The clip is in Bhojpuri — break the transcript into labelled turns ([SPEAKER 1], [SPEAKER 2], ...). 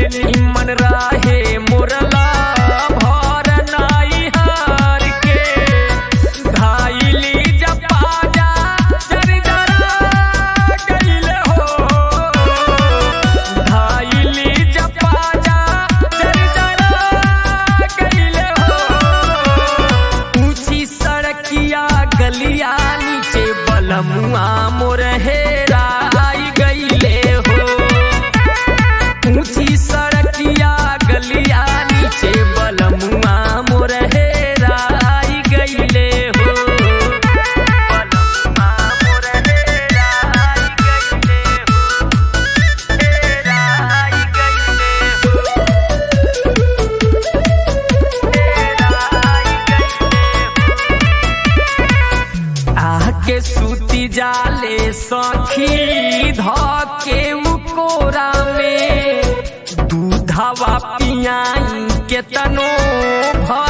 [SPEAKER 1] निमन रहे मोरला भर नाई हार के घायली जपाजा जरजरा गईले हो घायली जपाजा जरजरा गईले हो ऊंची सड़किया गलिया नीचे बलमुआ मोर हेराई गईले हो ऊंची सड़किया गलिया नीचे बलमुआ मोर हेराई गईले हो बलमुआ मोर हेराई गईले हो हेराई गईले हो हेराई गईले हो आके सूती जाले सखी धके मुकोरा में दूधवा पियाई के तनो